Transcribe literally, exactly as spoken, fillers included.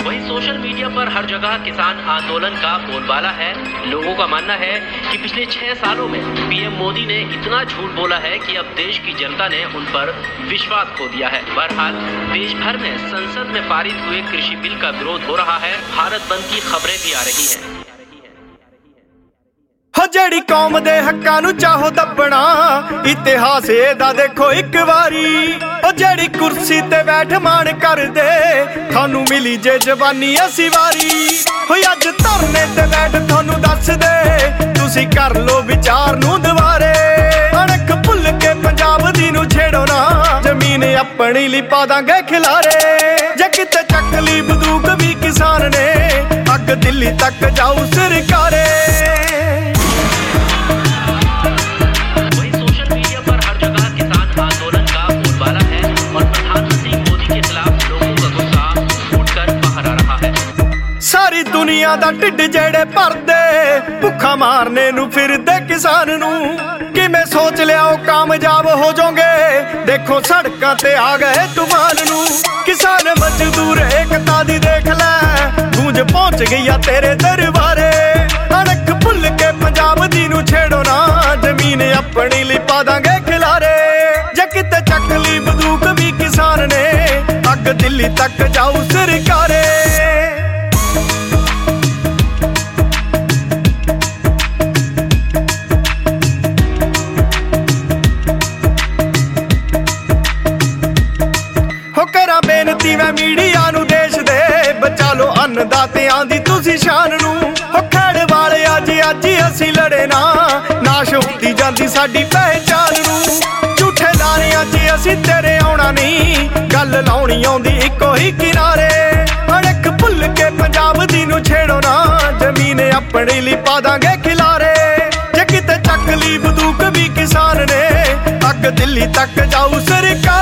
वहीं social media पर हर जगह किसान आंदोलन का बोलबाला है। लोगों का मानना है कि पिछले छह सालों में पीएम मोदी ने इतना झूठ बोला है कि अब देश की जनता ने उन पर विश्वास खो दिया है। बहरहाल देश भर में संसद में पारित हुए कृषि बिल का विरोध हो रहा है। भारत बंद की खबरें भी आ रही हैं। ਜਿਹੜੀ ਕੌਮ ਦੇ ਹੱਕਾਂ ਨੂੰ ਚਾਹੋ ਦੱਬਣਾ, ਇਤਿਹਾਸ ਇਹਦਾ ਦੇਖੋ ਇੱਕ ਵਾਰੀ। ਉਹ ਜਿਹੜੀ ਕੁਰਸੀ ਤੇ ਬੈਠ ਮਾਣ ਕਰਦੇ, ਤੁਹਾਨੂੰ ਮਿਲੀ ਜੇ ਜਵਾਨੀ ਅਸੀਂ ਵਾਰੀ। ਹੋਈ ਅੱਜ ਧਰਨੇ ਤੇ ਬੈਠ ਤੁਹਾਨੂੰ ਦੱਸ ਦੇ, ਤੁਸੀਂ ਕਰ ਲੋ ਵਿਚਾਰ ਨੂੰ ਦੁਬਾਰੇ। ਅਣਖ ਭੁੱਲ ਕੇ ਪੰਜਾਬ ਦੀ ਨੂੰ ਛੇੜੋ ਨਾ, ਜ਼ਮੀਨ ਆਪਣੀ ਲਈ ਪਾ ਦਾਂਗੇ ਖਿਲਾਰੇ। ਜੇ ਕਿਤੇ ਚੱਕ ਲਈ ਬੰਦੂਕ ਵੀ ਕਿਸਾਨ ਨੇ, ਅੱਗ ਦਿੱਲੀ ਤੱਕ ਜਾਊ ਸਰਕਾਰੇ। ਸਾਰੀ ਦੁਨੀਆ ਦਾ ਢਿੱਡ ਜਿਹੜੇ ਭਰਦੇ, ਭੁੱਖਾ ਮਾਰਨੇ ਨੂੰ ਫਿਰਦੇ ਕਿਸਾਨ ਨੂੰ। ਕਿਵੇਂ ਸੋਚ ਲਿਆ ਉਹ ਕਾਮਯਾਬ ਹੋ ਜਾਓਗੇ, ਦੇਖੋ ਸੜਕਾਂ ਤੇ ਆ ਗਏ ਤੂਫਾਨ ਨੂੰ। ਕਿਸਾਨ ਮਜ਼ਦੂਰ ਏਕਤਾ ਦੀ ਦੇਖ ਲੈ, ਗੂੰਜ ਪਹੁੰਚ ਗਈ ਆ ਤੇਰੇ ਦਰਬਾਰੇ। ਅਣਖ ਭੁੱਲ ਕੇ ਪੰਜਾਬ ਦੀ ਨੂੰ ਛੇੜੋ ਨਾ, ਜ਼ਮੀਨ ਆਪਣੀ ਲਈ ਪਾ ਦਾਂਗੇ ਖਿਲਾਰੇ। ਜੇ ਕਿਤੇ ਚੱਕ ਲਈ ਬੰਦੂਕ ਵੀ ਕਿਸਾਨ ਨੇ, ਅੱਗ ਦਿੱਲੀ ਤੱਕ ਜਾਊ ਸਰਕਾਰੇ। ਬੇਨਤੀ ਮੈਂ ਮੀਡੀਆ ਨੂੰ ਦੇਸ਼ ਦੇ, ਬਚਾ ਲੋ ਅੰਨਦਾਤਿਆਂ ਦੀ ਤੁਸੀਂ ਸ਼ਾਨ ਨੂੰ। ਹੋ ਖੜ ਵਾਲੇ ਅੱਜ ਅੱਜ ਅਸੀਂ ਲੜੇ ਨਾ, ਨਾਸ਼ ਹੁੰਦੀ ਜਾਂਦੀ ਸਾਡੀ ਪਹਿਚਾਨ ਨੂੰ। ਝੂਠੇ ਲਾਰਿਆਂ 'ਚ ਅਸੀਂ ਤੇਰੇ ਆਉਣਾ ਨਹੀਂ, ਗੱਲ ਲਾਉਣੀ ਆਉਂਦੀ ਇੱਕੋ ਹੀ ਕਿਨਾਰੇ। ਅਣਖ ਭੁੱਲ ਕੇ ਪੰਜਾਬ ਦੀ ਨੂੰ ਛੇੜੋ ਨਾ, ਜ਼ਮੀਨ ਆਪਣੀ ਲਈ ਪਾ ਦਾਂਗੇ ਖਿਲਾਰੇ। ਜੇ ਕਿਤੇ ਚੱਕ ਲਈ ਬੰਦੂਕ ਵੀ ਕਿਸਾਨ ਨੇ, ਅੱਗ ਦਿੱਲੀ ਤੱਕ ਜਾਊ ਸਰਕਾਰ।